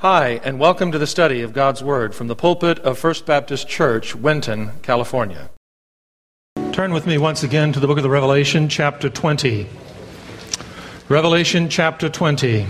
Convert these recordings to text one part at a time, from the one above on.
Hi, and welcome to the study of God's Word from the pulpit of First Baptist Church, Winton, California. Turn with me once again to the book of the Revelation, chapter 20. Revelation, chapter 20.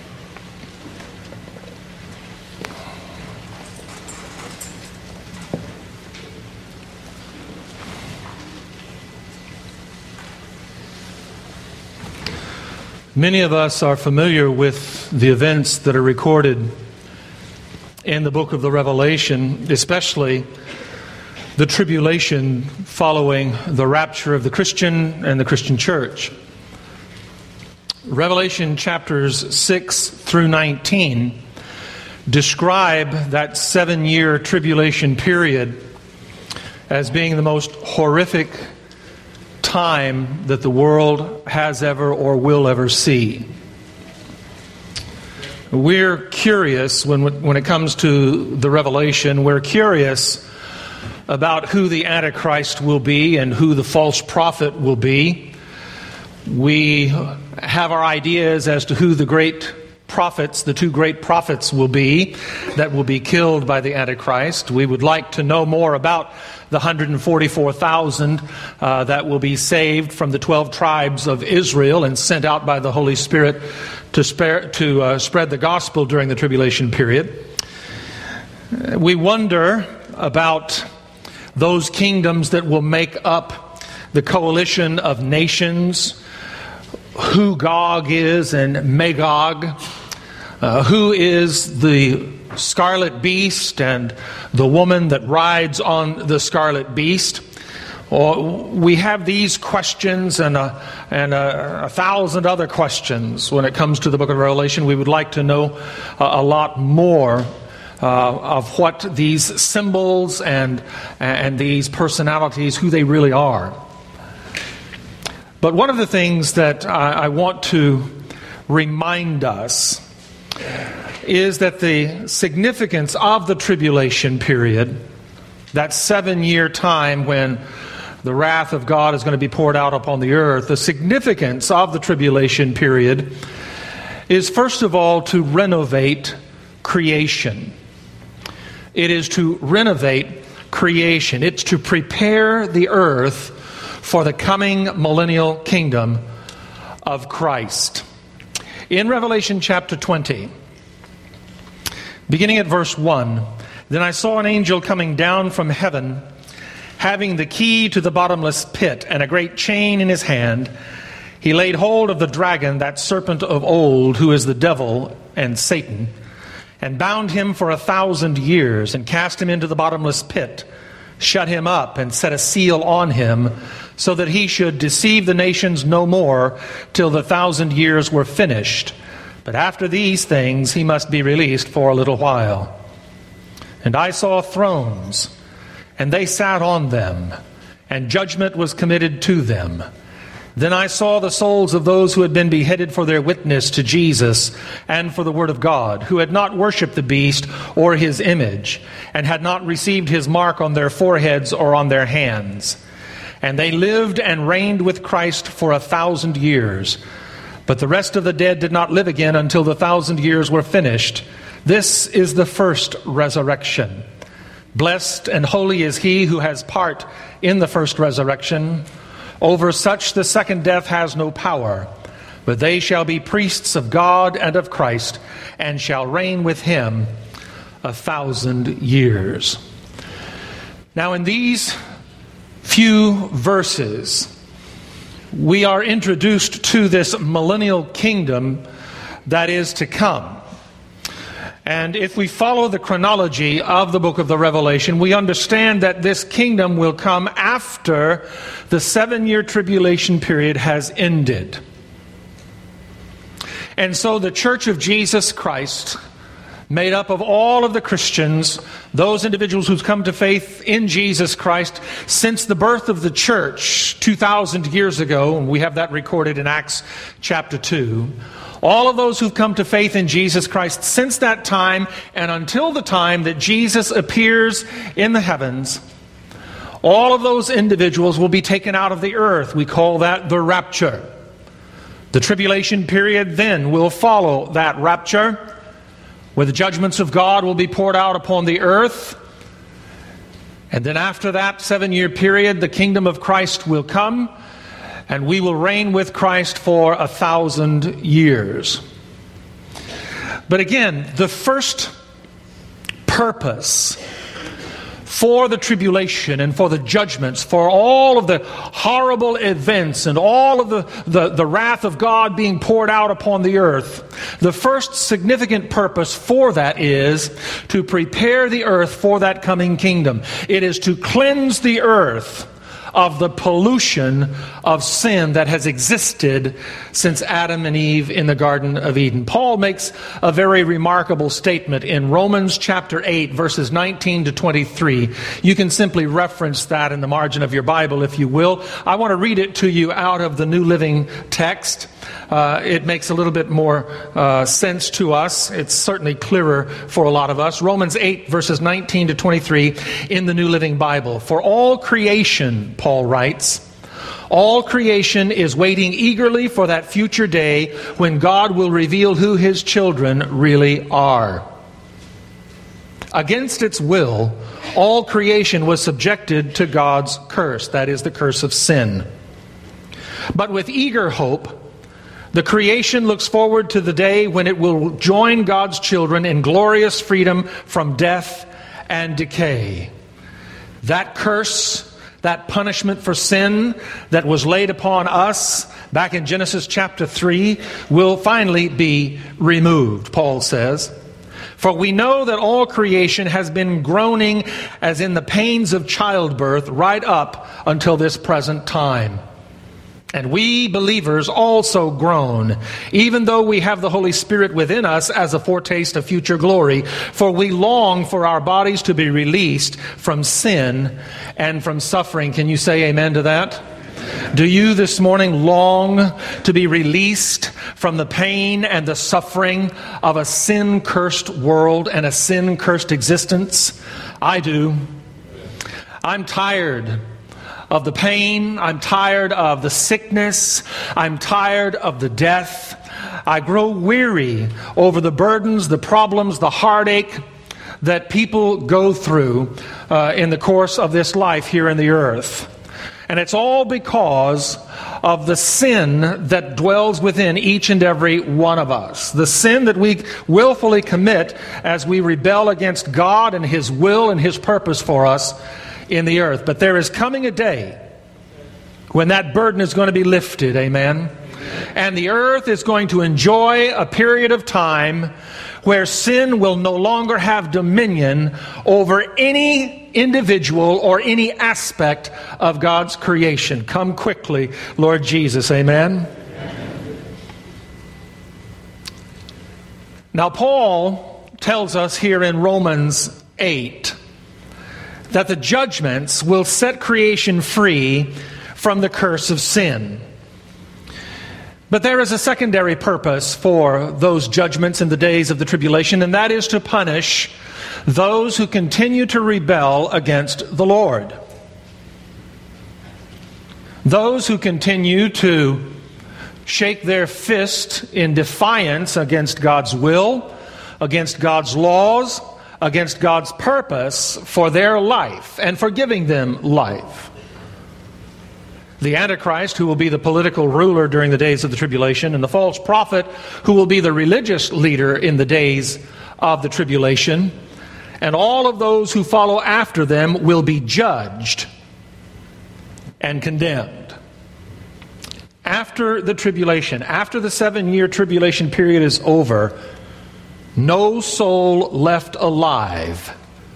Many of us are familiar with the events that are recorded in the book of the Revelation, especially the tribulation following the rapture of the Christian and the Christian church. Revelation chapters 6 through 19 describe that 7-year tribulation period as being the most horrific time that the world has ever or will ever see. We're curious when it comes to the Revelation, we're curious about who the Antichrist will be and who the false prophet will be. We have our ideas as to who the great prophets, the two great prophets will be that will be killed by the Antichrist. We would like to know more about the 144,000 that will be saved from the 12 tribes of Israel and sent out by the Holy Spirit to spread the gospel during the tribulation period. We wonder about those kingdoms that will make up the coalition of nations, who Gog is and Magog, who is the scarlet beast and the woman that rides on the scarlet beast. We have these questions and a thousand other questions when it comes to the book of Revelation. We would like to know a lot more of what these symbols and these personalities, who they really are. But one of the things that I want to remind us is that the significance of the tribulation period, that 7-year time when the wrath of God is going to be poured out upon the earth, the significance of the tribulation period is first of all to renovate creation. It is to renovate creation. It's to prepare the earth for the coming millennial kingdom of Christ. In Revelation chapter 20, beginning at verse 1, "Then I saw an angel coming down from heaven, having the key to the bottomless pit and a great chain in his hand. He laid hold of the dragon, that serpent of old, who is the devil and Satan, and bound him for 1,000 years, and cast him into the bottomless pit, shut him up, and set a seal on him, so that he should deceive the nations no more till the 1,000 years were finished. But after these things he must be released for a little while. And I saw thrones, and they sat on them, and judgment was committed to them. Then I saw the souls of those who had been beheaded for their witness to Jesus and for the word of God, who had not worshipped the beast or his image, and had not received his mark on their foreheads or on their hands. And they lived and reigned with Christ for 1,000 years. But the rest of the dead did not live again until the 1,000 years were finished. This is the first resurrection. Blessed and holy is he who has part in the first resurrection. Over such the second death has no power, but they shall be priests of God and of Christ, and shall reign with him 1,000 years." Now in these few verses, we are introduced to this millennial kingdom that is to come. And if we follow the chronology of the book of the Revelation, we understand that this kingdom will come after the 7-year tribulation period has ended. And so the Church of Jesus Christ, made up of all of the Christians, those individuals who've come to faith in Jesus Christ since the birth of the church 2,000 years ago, and we have that recorded in Acts chapter 2, all of those who've come to faith in Jesus Christ since that time and until the time that Jesus appears in the heavens, all of those individuals will be taken out of the earth. We call that the rapture. The tribulation period then will follow that rapture. where the judgments of God will be poured out upon the earth. And then after that 7-year period, the kingdom of Christ will come, and we will reign with Christ for 1,000 years. But again, the first purpose for the tribulation and for the judgments, for all of the horrible events and all of the wrath of God being poured out upon the earth, the first significant purpose for that is to prepare the earth for that coming kingdom. It is to cleanse the earth of the pollution of sin that has existed since Adam and Eve in the Garden of Eden. Paul makes a very remarkable statement in Romans chapter 8, verses 19 to 23. You can simply reference that in the margin of your Bible if you will. I want to read it to you out of the New Living Text. It makes a little bit more sense to us. It's certainly clearer for a lot of us. Romans 8, verses 19 to 23 in the New Living Bible. For all creation, Paul writes, all creation is waiting eagerly for that future day when God will reveal who His children really are. Against its will, all creation was subjected to God's curse, that is, the curse of sin. But with eager hope, the creation looks forward to the day when it will join God's children in glorious freedom from death and decay. That curse, that punishment for sin that was laid upon us back in Genesis chapter 3 will finally be removed, Paul says. For we know that all creation has been groaning as in the pains of childbirth right up until this present time. And we believers also groan, even though we have the Holy Spirit within us as a foretaste of future glory, for we long for our bodies to be released from sin and from suffering. Can you say amen to that? Do you this morning long to be released from the pain and the suffering of a sin-cursed world and a sin-cursed existence? I do. I'm tired of the pain. I'm tired of the sickness. I'm tired of the death. I grow weary over the burdens, the problems, the heartache that people go through in the course of this life here in the earth. And it's all because of the sin that dwells within each and every one of us. The sin that we willfully commit as we rebel against God and His will and His purpose for us in the earth. But there is coming a day when that burden is going to be lifted, amen? And the earth is going to enjoy a period of time where sin will no longer have dominion over any individual or any aspect of God's creation. Come quickly, Lord Jesus, amen? Now, Paul tells us here in Romans 8 that the judgments will set creation free from the curse of sin. But there is a secondary purpose for those judgments in the days of the tribulation, and that is to punish those who continue to rebel against the Lord. Those who continue to shake their fist in defiance against God's will, against God's laws, against God's purpose for their life and for giving them life. The Antichrist, who will be the political ruler during the days of the tribulation, and the false prophet, who will be the religious leader in the days of the tribulation, and all of those who follow after them will be judged and condemned. After the tribulation, after the 7-year tribulation period is over, no soul left alive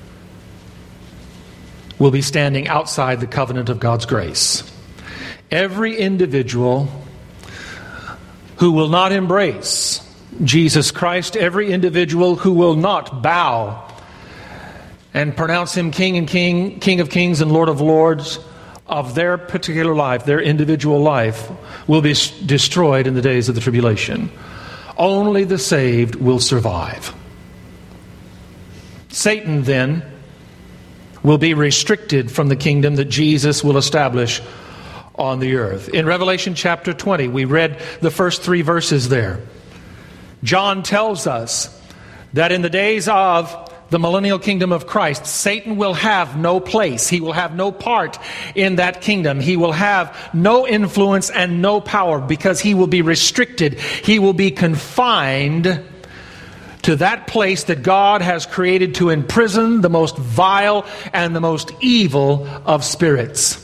will be standing outside the covenant of God's grace. Every individual who will not embrace Jesus Christ, every individual who will not bow and pronounce Him King of Kings and Lord of Lords of their particular life, their individual life, will be destroyed in the days of the tribulation. Only the saved will survive. Satan, then, will be restricted from the kingdom that Jesus will establish on the earth. In Revelation chapter 20, we read the first 3 verses there. John tells us that in the days of the millennial kingdom of Christ, Satan will have no place. He will have no part in that kingdom. He will have no influence and no power because he will be restricted. He will be confined to that place that God has created to imprison the most vile and the most evil of spirits.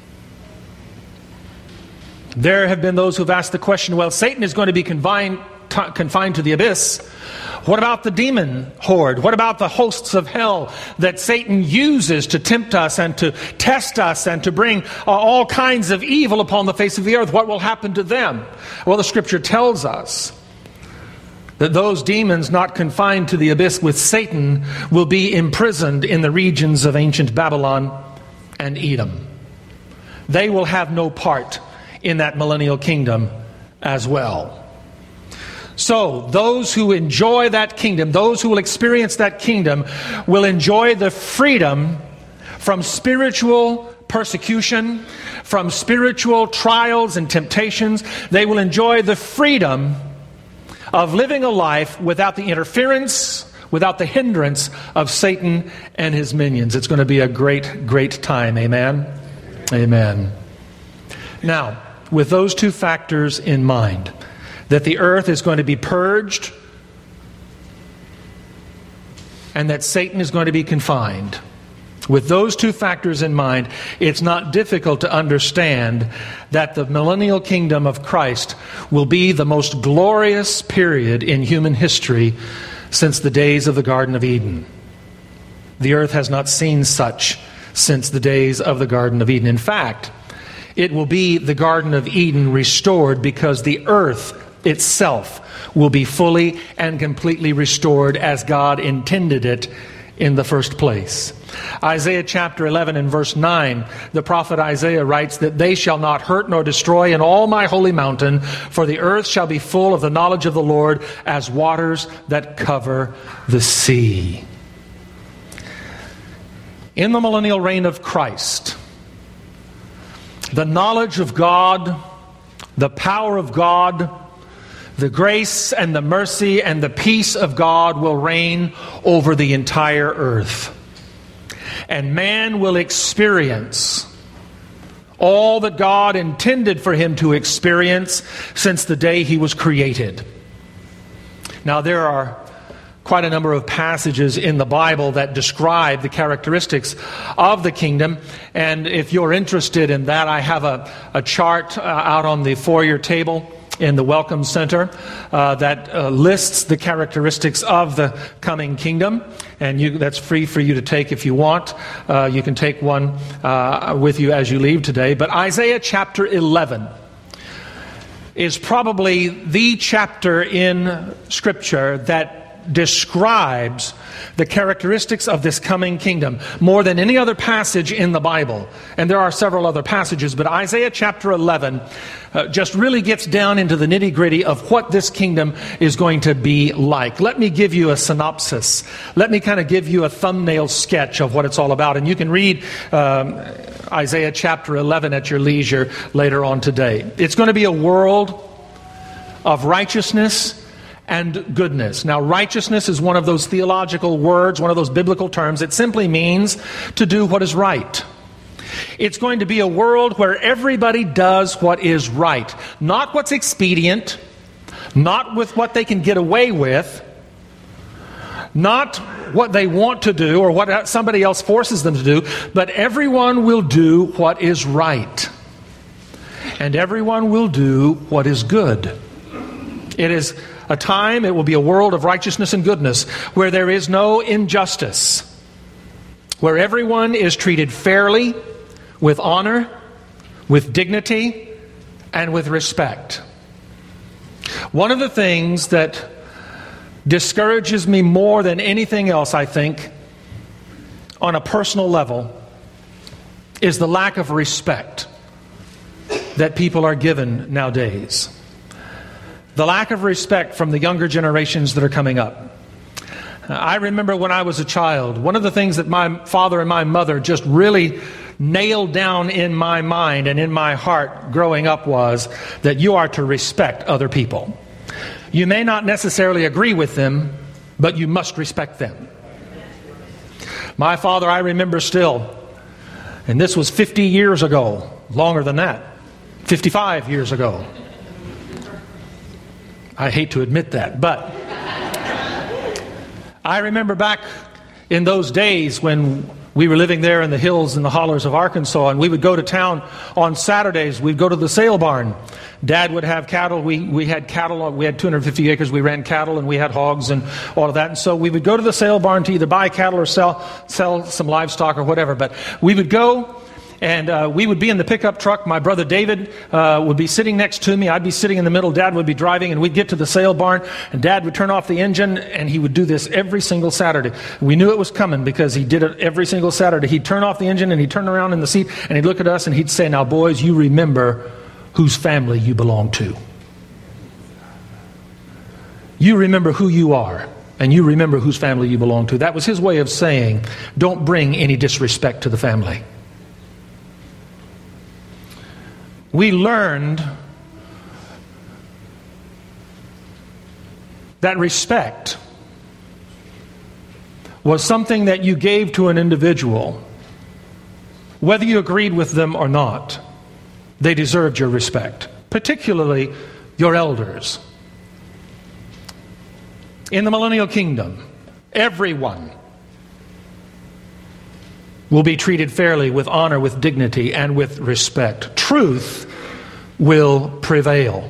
There have been those who've asked the question, well, Satan is going to be confined to the abyss. What about the demon horde? What about the hosts of hell that Satan uses to tempt us and to test us and to bring all kinds of evil upon the face of the earth? What will happen to them? Well, the Scripture tells us that those demons not confined to the abyss with Satan will be imprisoned in the regions of ancient Babylon and Edom. They will have no part in that millennial kingdom as well. So, those who enjoy that kingdom, those who will experience that kingdom, will enjoy the freedom from spiritual persecution, from spiritual trials and temptations. They will enjoy the freedom of living a life without the interference, without the hindrance of Satan and his minions. It's going to be a great, great time. Amen? Amen. Now, with those two factors in mind, that the earth is going to be purged and that Satan is going to be confined. With those two factors in mind, it's not difficult to understand that the millennial kingdom of Christ will be the most glorious period in human history since the days of the Garden of Eden. The earth has not seen such since the days of the Garden of Eden. In fact, it will be the Garden of Eden restored because the earth itself will be fully and completely restored as God intended it in the first place. Isaiah chapter 11 and verse 9, the prophet Isaiah writes that they shall not hurt nor destroy in all my holy mountain, for the earth shall be full of the knowledge of the Lord as waters that cover the sea. In the millennial reign of Christ, the knowledge of God, the power of God, the grace and the mercy and the peace of God will reign over the entire earth. And man will experience all that God intended for him to experience since the day he was created. Now, there are quite a number of passages in the Bible that describe the characteristics of the kingdom. And if you're interested in that, I have a chart out on the foyer table in the Welcome Center that lists the characteristics of the coming kingdom. And that's free for you to take if you want. You can take one with you as you leave today. But Isaiah chapter 11 is probably the chapter in Scripture that describes the characteristics of this coming kingdom more than any other passage in the Bible. And there are several other passages, but Isaiah chapter 11 just really gets down into the nitty-gritty of what this kingdom is going to be like. Let me give you a synopsis. Let me kind of give you a thumbnail sketch of what it's all about. And you can read Isaiah chapter 11 at your leisure later on today. It's going to be a world of righteousness and goodness. Now, righteousness is one of those theological words, one of those biblical terms. It simply means to do what is right. It's going to be a world where everybody does what is right. Not what's expedient, not with what they can get away with, not what they want to do or what somebody else forces them to do, but everyone will do what is right. And everyone will do what is good. It is a time, it will be a world of righteousness and goodness where there is no injustice, where everyone is treated fairly, with honor, with dignity, and with respect. One of the things that discourages me more than anything else, I think, on a personal level, is the lack of respect that people are given nowadays. The lack of respect from the younger generations that are coming up. I remember when I was a child, one of the things that my father and my mother just really nailed down in my mind and in my heart growing up was that you are to respect other people. You may not necessarily agree with them, but you must respect them. My father, I remember still, and this was 50 years ago, longer than that, 55 years ago. I hate to admit that, but I remember back in those days when we were living there in the hills and the hollers of Arkansas, and we would go to town on Saturdays. We'd go to the sale barn. Dad would have cattle. We had cattle. We had 250 acres. We ran cattle, and we had hogs and all of that. And so we would go to the sale barn to either buy cattle or sell some livestock or whatever. But we would go, and we would be in the pickup truck. My brother David would be sitting next to me. I'd be sitting in the middle. Dad would be driving, and we'd get to the sale barn, and Dad would turn off the engine, and he would do this every single Saturday. We knew it was coming because he did it every single Saturday. He'd turn off the engine, and he'd turn around in the seat, and he'd look at us, and he'd say, "Now, boys, you remember whose family you belong to. You remember who you are, and you remember whose family you belong to." That was his way of saying, don't bring any disrespect to the family. We learned that respect was something that you gave to an individual, whether you agreed with them or not. They deserved your respect, particularly your elders. In the millennial kingdom, everyone will be treated fairly, with honor, with dignity, and with respect. Truth will prevail.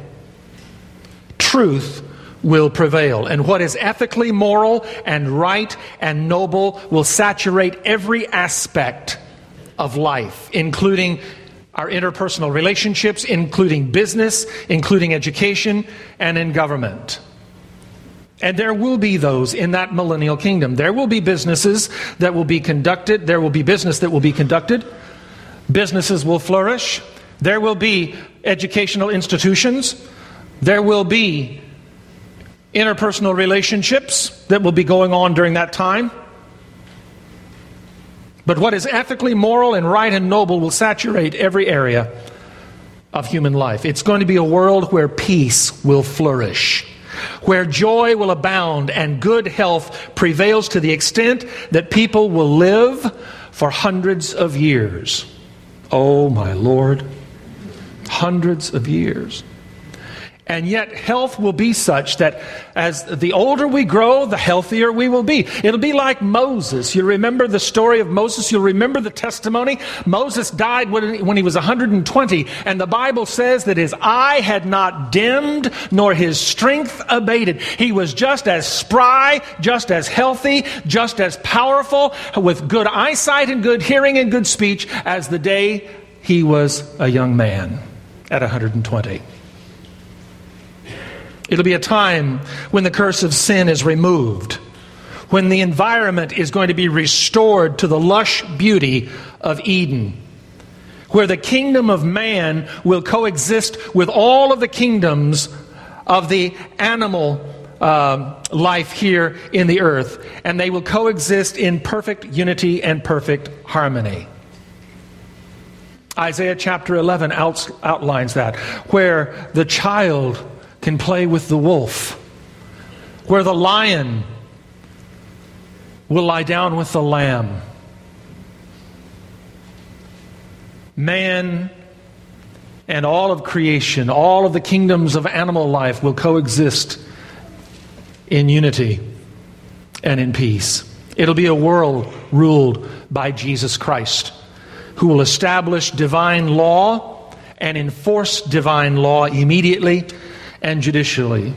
Truth will prevail. And what is ethically moral and right and noble will saturate every aspect of life, including our interpersonal relationships, including business, including education, and in government. And there will be those in that millennial kingdom. There will be businesses that will be conducted. There will be business that will be conducted. Businesses will flourish. There will be educational institutions. There will be interpersonal relationships that will be going on during that time. But what is ethically moral and right and noble will saturate every area of human life. It's going to be a world where peace will flourish, where joy will abound and good health prevails to the extent that people will live for hundreds of years. Oh, my Lord, hundreds of years. And yet health will be such that as the older we grow, the healthier we will be. It'll be like Moses. You remember the story of Moses? You'll remember the testimony. Moses died when he was 120. And the Bible says that his eye had not dimmed, nor his strength abated. He was just as spry, just as healthy, just as powerful, with good eyesight and good hearing and good speech as the day he was a young man at 120. It'll be a time when the curse of sin is removed, when the environment is going to be restored to the lush beauty of Eden, where the kingdom of man will coexist with all of the kingdoms of the animal life here in the earth, and they will coexist in perfect unity and perfect harmony. Isaiah chapter 11 outlines that, where the child can play with the wolf, where the lion will lie down with the lamb. Man and all of creation, all of the kingdoms of animal life will coexist in unity and in peace. It'll be a world ruled by Jesus Christ, who will establish divine law and enforce divine law immediately and judicially.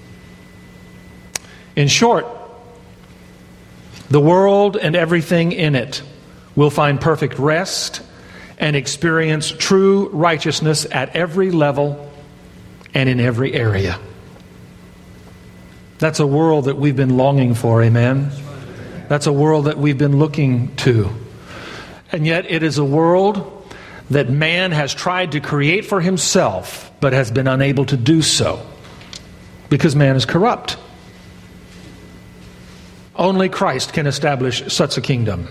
In short, the world and everything in it will find perfect rest and experience true righteousness at every level and in every area. That's a world that we've been longing for, amen? That's a world that we've been looking to. And yet it is a world that man has tried to create for himself, but has been unable to do so, because man is corrupt. Only Christ can establish such a kingdom.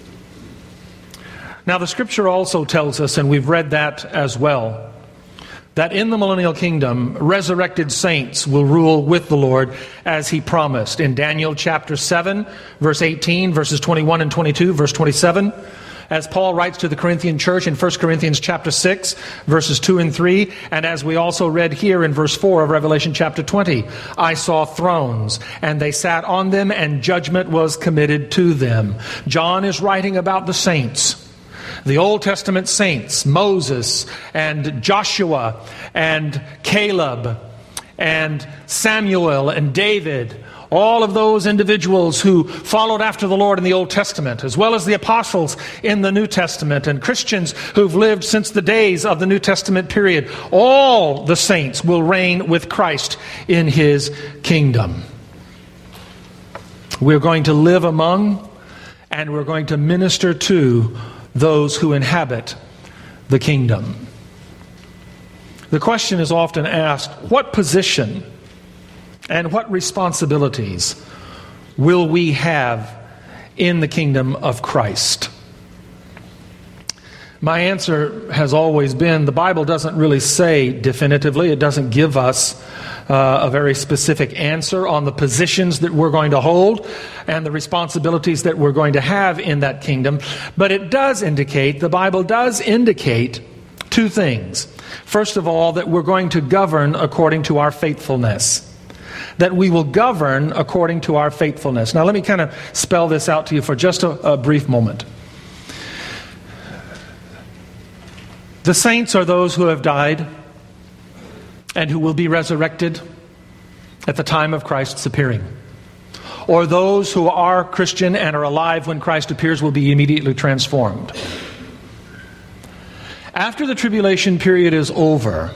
Now the scripture also tells us, and we've read that as well, that in the millennial kingdom, resurrected saints will rule with the Lord as He promised. In Daniel chapter 7, verse 18, verses 21 and 22, verse 27, as Paul writes to the Corinthian church in 1 Corinthians chapter 6, verses 2 and 3, and as we also read here in verse 4 of Revelation chapter 20, I saw thrones, and they sat on them, and judgment was committed to them. John is writing about the saints, the Old Testament saints, Moses and Joshua and Caleb and Samuel and David, all of those individuals who followed after the Lord in the Old Testament, as well as the apostles in the New Testament, and Christians who've lived since the days of the New Testament period. All the saints will reign with Christ in His kingdom. We're going to live among and we're going to minister to those who inhabit the kingdom. The question is often asked, what position and what responsibilities will we have in the kingdom of Christ? My answer has always been, the Bible doesn't really say definitively. It doesn't give us a very specific answer on the positions that we're going to hold and the responsibilities that we're going to have in that kingdom. But it does indicate, the Bible does indicate two things. First of all, that we're going to govern according to our faithfulness. That we will govern according to our faithfulness. Now let me kind of spell this out to you for just a brief moment. The saints are those who have died and who will be resurrected at the time of Christ's appearing. Or those who are Christian and are alive when Christ appears will be immediately transformed. After the tribulation period is over,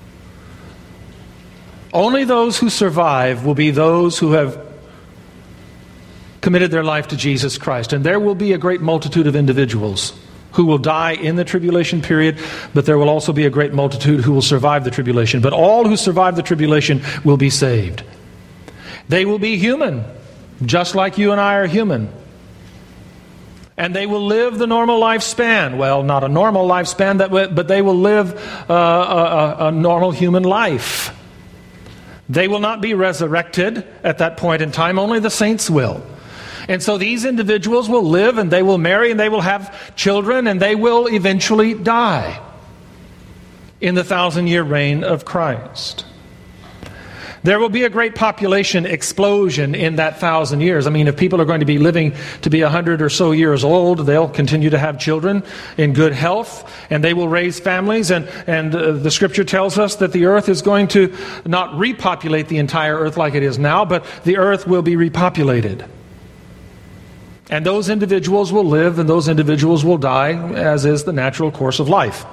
only those who survive will be those who have committed their life to Jesus Christ. And there will be a great multitude of individuals who will die in the tribulation period, but there will also be a great multitude who will survive the tribulation. But all who survive the tribulation will be saved. They will be human, just like you and I are human. And they will live the normal lifespan. Well, not a normal lifespan, but they will live a normal human life. They will not be resurrected at that point in time. Only the saints will. And so these individuals will live and they will marry and they will have children and they will eventually die in the 1,000-year reign of Christ. There will be a great population explosion in that 1,000 years. I mean, if people are going to be living to be 100 or so years old, they'll continue to have children in good health, and they will raise families. And the Scripture tells us that the earth is going to not repopulate the entire earth like it is now, but the earth will be repopulated. And those individuals will live, and those individuals will die, as is the natural course of life.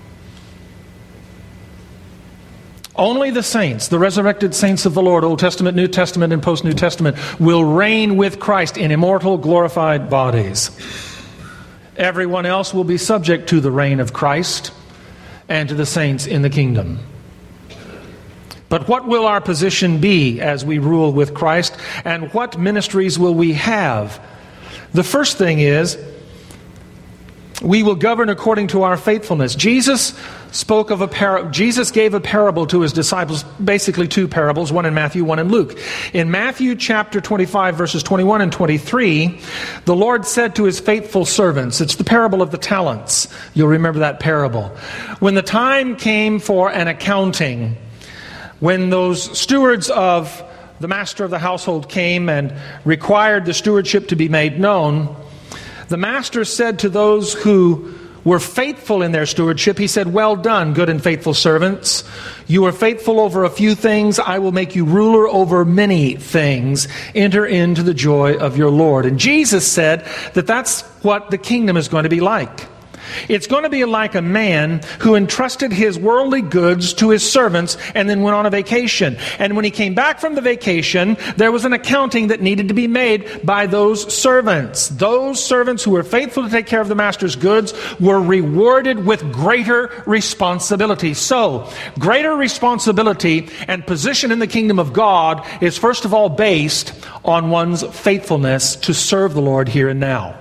Only the saints, the resurrected saints of the Lord, Old Testament, New Testament, and post-New Testament, will reign with Christ in immortal, glorified bodies. Everyone else will be subject to the reign of Christ and to the saints in the kingdom. But what will our position be as we rule with Christ, and what ministries will we have? The first thing is, we will govern according to our faithfulness. Jesus gave a parable to His disciples, basically two parables, one in Matthew, one in Luke. In Matthew chapter 25, verses 21 and 23, the Lord said to His faithful servants, it's the parable of the talents. You'll remember that parable. When the time came for an accounting, when those stewards of the master of the household came and required the stewardship to be made known, the master said to those who were faithful in their stewardship, he said, "Well done, good and faithful servants. You are faithful over a few things. I will make you ruler over many things. Enter into the joy of your Lord." And Jesus said that that's what the kingdom is going to be like. It's going to be like a man who entrusted his worldly goods to his servants and then went on a vacation. And when he came back from the vacation, there was an accounting that needed to be made by those servants. Those servants who were faithful to take care of the master's goods were rewarded with greater responsibility. So, greater responsibility and position in the kingdom of God is first of all based on one's faithfulness to serve the Lord here and now.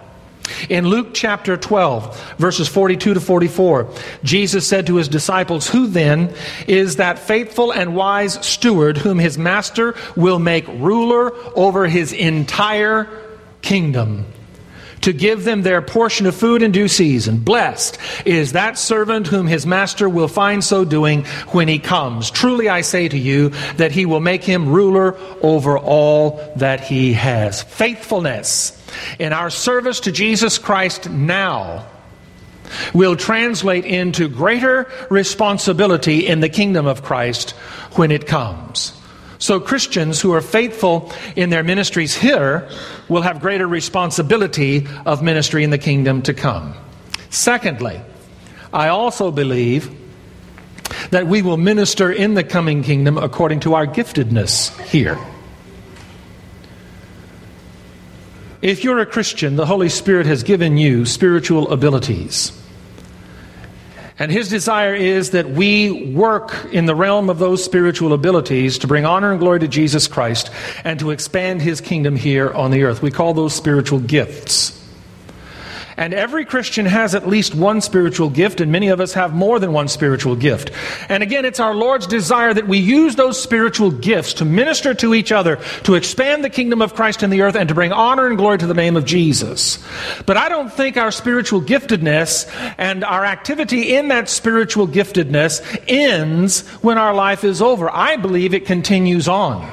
In Luke chapter 12, verses 42 to 44, Jesus said to his disciples, "Who then is that faithful and wise steward whom his master will make ruler over his entire kingdom, to give them their portion of food in due season? Blessed is that servant whom his master will find so doing when he comes. Truly I say to you that he will make him ruler over all that he has." Faithfulness in our service to Jesus Christ now will translate into greater responsibility in the kingdom of Christ when it comes. So Christians who are faithful in their ministries here will have greater responsibility of ministry in the kingdom to come. Secondly, I also believe that we will minister in the coming kingdom according to our giftedness here. If you're a Christian, the Holy Spirit has given you spiritual abilities. And His desire is that we work in the realm of those spiritual abilities to bring honor and glory to Jesus Christ and to expand His kingdom here on the earth. We call those spiritual gifts. And every Christian has at least one spiritual gift, and many of us have more than one spiritual gift. And again, it's our Lord's desire that we use those spiritual gifts to minister to each other, to expand the kingdom of Christ in the earth, and to bring honor and glory to the name of Jesus. But I don't think our spiritual giftedness and our activity in that spiritual giftedness ends when our life is over. I believe it continues on.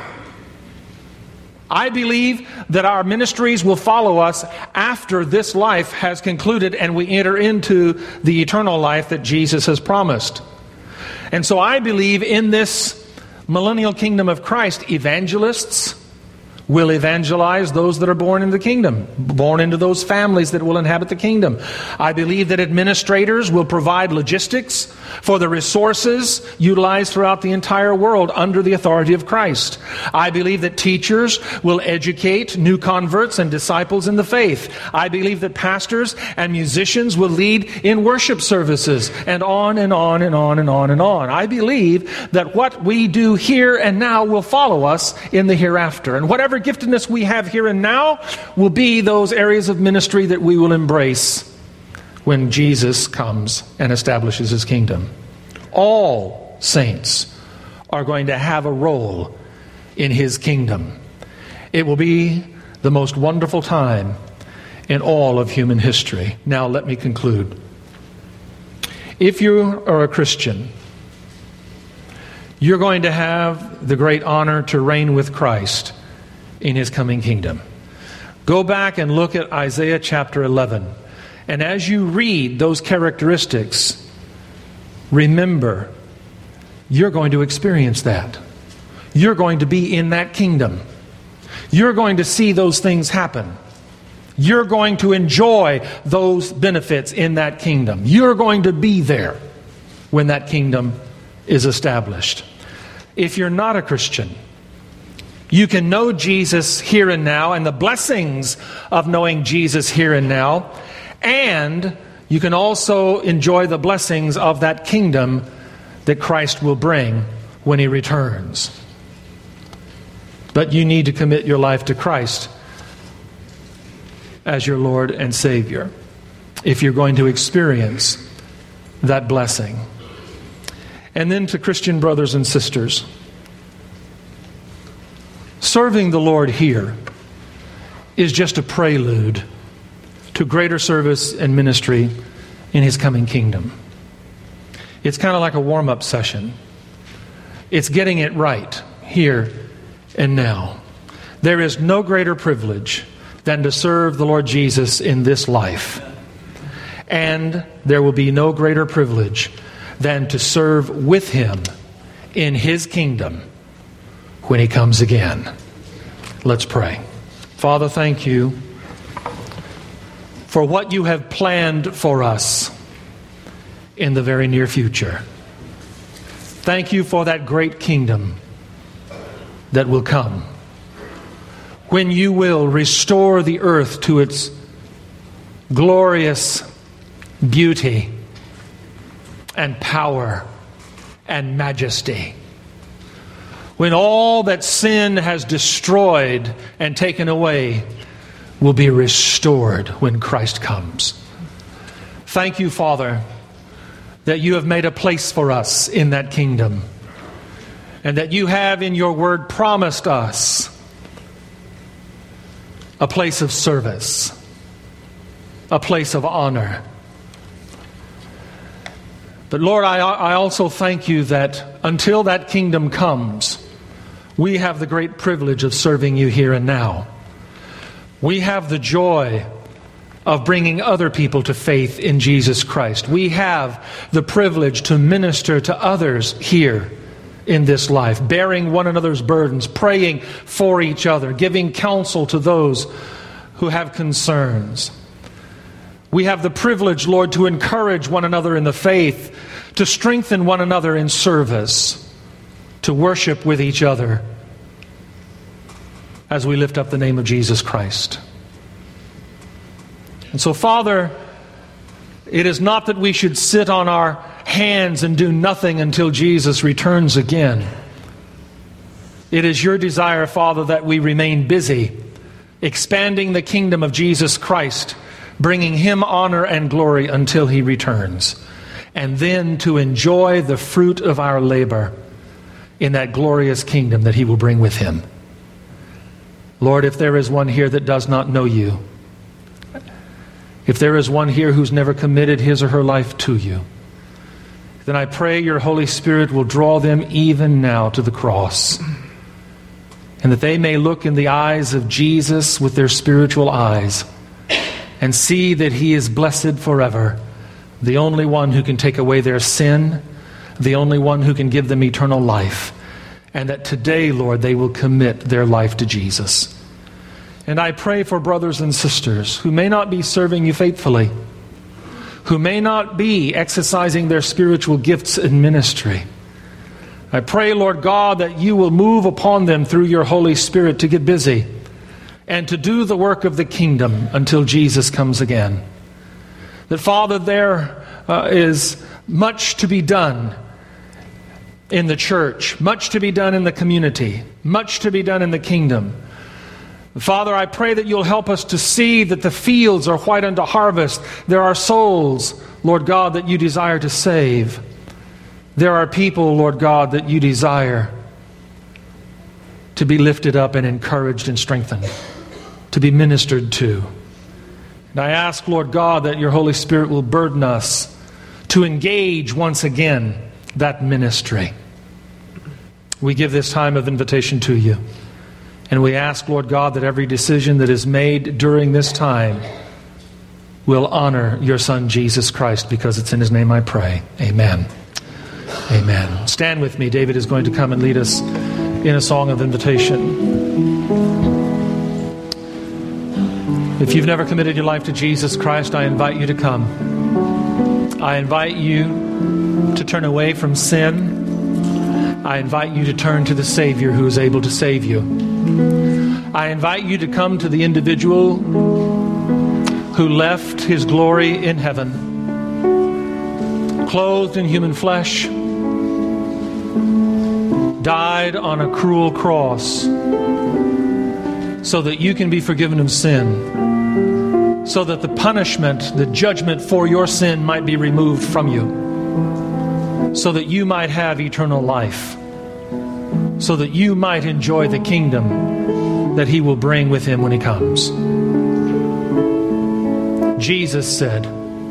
I believe that our ministries will follow us after this life has concluded and we enter into the eternal life that Jesus has promised. And so I believe in this millennial kingdom of Christ, evangelists will evangelize those that are born into the kingdom, born into those families that will inhabit the kingdom. I believe that administrators will provide logistics for the resources utilized throughout the entire world under the authority of Christ. I believe that teachers will educate new converts and disciples in the faith. I believe that pastors and musicians will lead in worship services, and on and on and on and on and on. I believe that what we do here and now will follow us in the hereafter. And whatever giftedness we have here and now will be those areas of ministry that we will embrace when Jesus comes and establishes His kingdom. All saints are going to have a role in His kingdom. It will be the most wonderful time in all of human history. Now let me conclude. If you are a Christian, you're going to have the great honor to reign with Christ in His coming kingdom. Go back and look at Isaiah chapter 11. And as you read those characteristics, remember, you're going to experience that. You're going to be in that kingdom. You're going to see those things happen. You're going to enjoy those benefits in that kingdom. You're going to be there when that kingdom is established. If you're not a Christian, you can know Jesus here and now and the blessings of knowing Jesus here and now, and you can also enjoy the blessings of that kingdom that Christ will bring when He returns. But you need to commit your life to Christ as your Lord and Savior if you're going to experience that blessing. And then to Christian brothers and sisters, serving the Lord here is just a prelude to greater service and ministry in His coming kingdom. It's kind of like a warm-up session. It's getting it right here and now. There is no greater privilege than to serve the Lord Jesus in this life. And there will be no greater privilege than to serve with Him in His kingdom when He comes again. Let's pray. Father, thank You for what You have planned for us in the very near future. Thank You for that great kingdom that will come, when You will restore the earth to its glorious beauty and power and majesty. When all that sin has destroyed and taken away will be restored when Christ comes. Thank you, Father, that you have made a place for us in that kingdom, and that you have in your word promised us a place of service, a place of honor. But Lord, I also thank you that until that kingdom comes, we have the great privilege of serving you here and now. We have the joy of bringing other people to faith in Jesus Christ. We have the privilege to minister to others here in this life, bearing one another's burdens, praying for each other, giving counsel to those who have concerns. We have the privilege, Lord, to encourage one another in the faith, to strengthen one another in service, to worship with each other as we lift up the name of Jesus Christ. And so, Father, it is not that we should sit on our hands and do nothing until Jesus returns again. It is your desire, Father, that we remain busy, expanding the kingdom of Jesus Christ, bringing Him honor and glory until He returns, and then to enjoy the fruit of our labor in that glorious kingdom that He will bring with Him. Lord, if there is one here that does not know you, if there is one here who's never committed his or her life to you, then I pray your Holy Spirit will draw them even now to the cross, and that they may look in the eyes of Jesus with their spiritual eyes and see that He is blessed forever, the only one who can take away their sin, the only one who can give them eternal life, and that today, Lord, they will commit their life to Jesus. And I pray for brothers and sisters who may not be serving you faithfully, who may not be exercising their spiritual gifts in ministry. I pray, Lord God, that you will move upon them through your Holy Spirit to get busy and to do the work of the kingdom until Jesus comes again. That, Father, there is much to be done in the church, much to be done in the community, much to be done in the kingdom. Father, I pray that you'll help us to see that the fields are white unto harvest. There are souls, Lord God, that you desire to save. There are people, Lord God, that you desire to be lifted up and encouraged and strengthened, to be ministered to. And I ask, Lord God, that your Holy Spirit will burden us to engage once again that ministry. We give this time of invitation to you. And we ask, Lord God, that every decision that is made during this time will honor your Son, Jesus Christ, because it's in His name I pray. Amen. Amen. Stand with me. David is going to come and lead us in a song of invitation. If you've never committed your life to Jesus Christ, I invite you to come. I invite you to turn away from sin. I invite you to turn to the Savior who is able to save you. I invite you to come to the individual who left his glory in heaven, clothed in human flesh, died on a cruel cross so that you can be forgiven of sin, so that the punishment, the judgment for your sin might be removed from you, so that you might have eternal life, so that you might enjoy the kingdom that He will bring with Him when He comes. Jesus said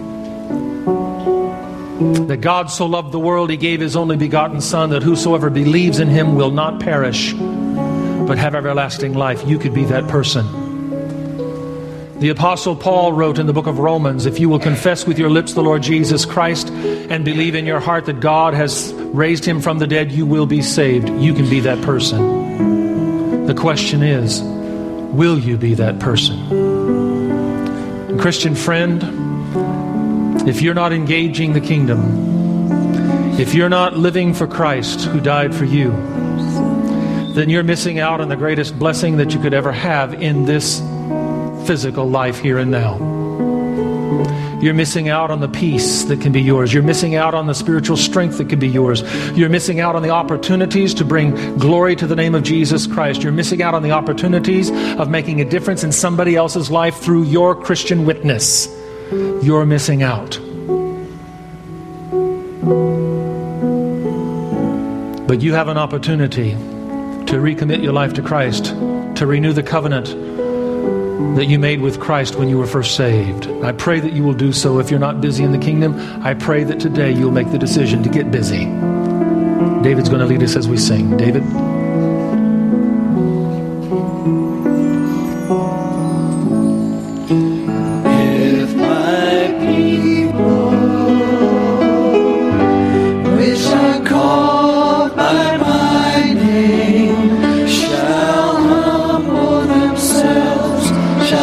that God so loved the world He gave His only begotten Son, that whosoever believes in Him will not perish but have everlasting life. You could be that person. The Apostle Paul wrote in the book of Romans, if you will confess with your lips the Lord Jesus Christ and believe in your heart that God has raised Him from the dead, you will be saved. You can be that person. The question is, will you be that person? And Christian friend, if you're not engaging the kingdom, if you're not living for Christ who died for you, then you're missing out on the greatest blessing that you could ever have in this physical life here and now. You're missing out on the peace that can be yours. You're missing out on the spiritual strength that can be yours. You're missing out on the opportunities to bring glory to the name of Jesus Christ. You're missing out on the opportunities of making a difference in somebody else's life through your Christian witness. You're missing out. But you have an opportunity to recommit your life to Christ, to renew the covenant that you made with Christ when you were first saved. I pray that you will do so. If you're not busy in the kingdom, I pray that today you'll make the decision to get busy. David's going to lead us as we sing. David? If my people, which are called by my name, shall humble themselves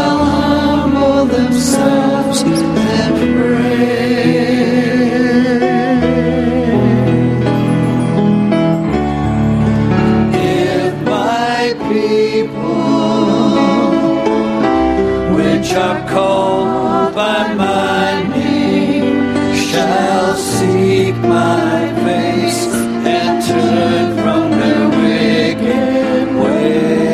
and pray. If my people, which are called by my name, shall seek my face and turn from their wicked ways,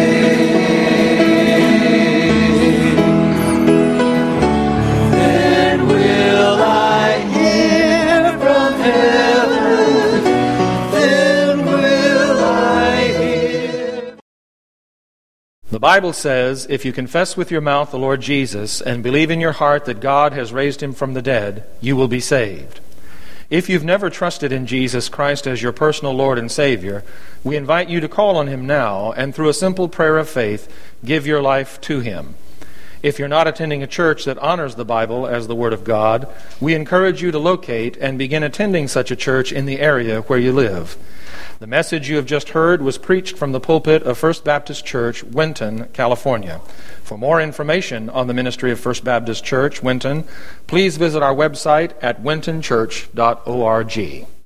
then will I hear from heaven, then will I hear. The Bible says, if you confess with your mouth the Lord Jesus and believe in your heart that God has raised him from the dead, you will be saved. If you've never trusted in Jesus Christ as your personal Lord and Savior, we invite you to call on him now and through a simple prayer of faith, give your life to him. If you're not attending a church that honors the Bible as the Word of God, we encourage you to locate and begin attending such a church in the area where you live. The message you have just heard was preached from the pulpit of First Baptist Church, Winton, California. For more information on the ministry of First Baptist Church, Winton, please visit our website at wintonchurch.org.